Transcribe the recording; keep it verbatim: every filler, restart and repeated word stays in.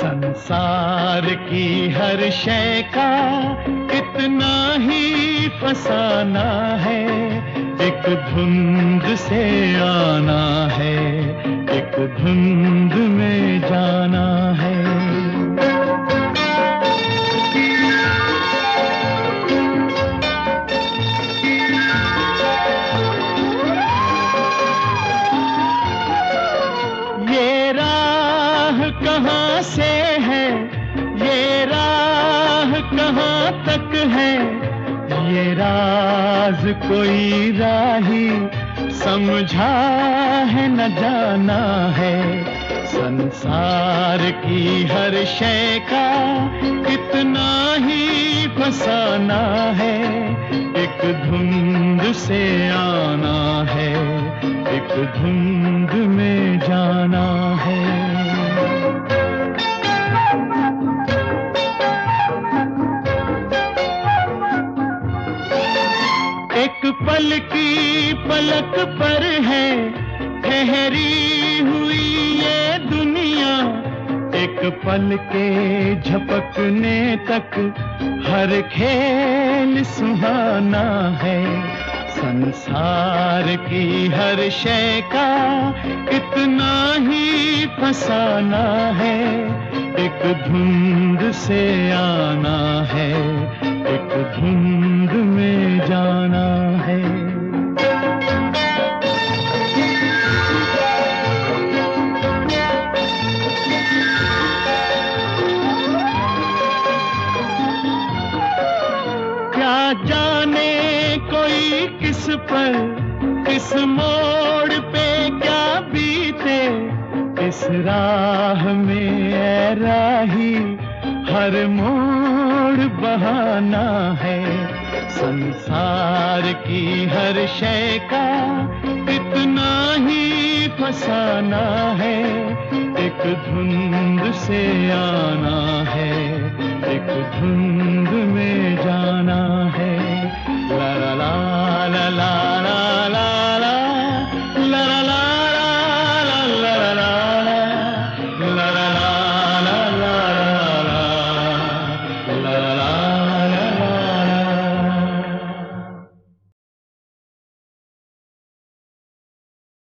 संसार की हर शय का इतना ही फसाना है, एक धुंध से आना है, एक धुंध में जाना है। ये राह कहाँ से है, ये राह कहाँ तक है, ये राज कोई राही समझा है न जाना है। संसार की हर शय का इतना ही फसाना है, एक धुंध से आना है, एक धुंध में जाना है। एक पल की पलक पर है ठहरी हुई ये दुनिया, एक पल के झपकने तक हर खेल सुहाना है। संसार की हर शय का इतना ही फसाना है, एक धुंध से आना है, एक धुंध में जाना है। क्या जाने कोई किस पर, किस मोड़ पे क्या बीते, इस राह में ऐ राही हर मोड़ बहाना है। संसार की हर शय का इतना ही फसाना है, एक धुंध से आना है, एक धुंध में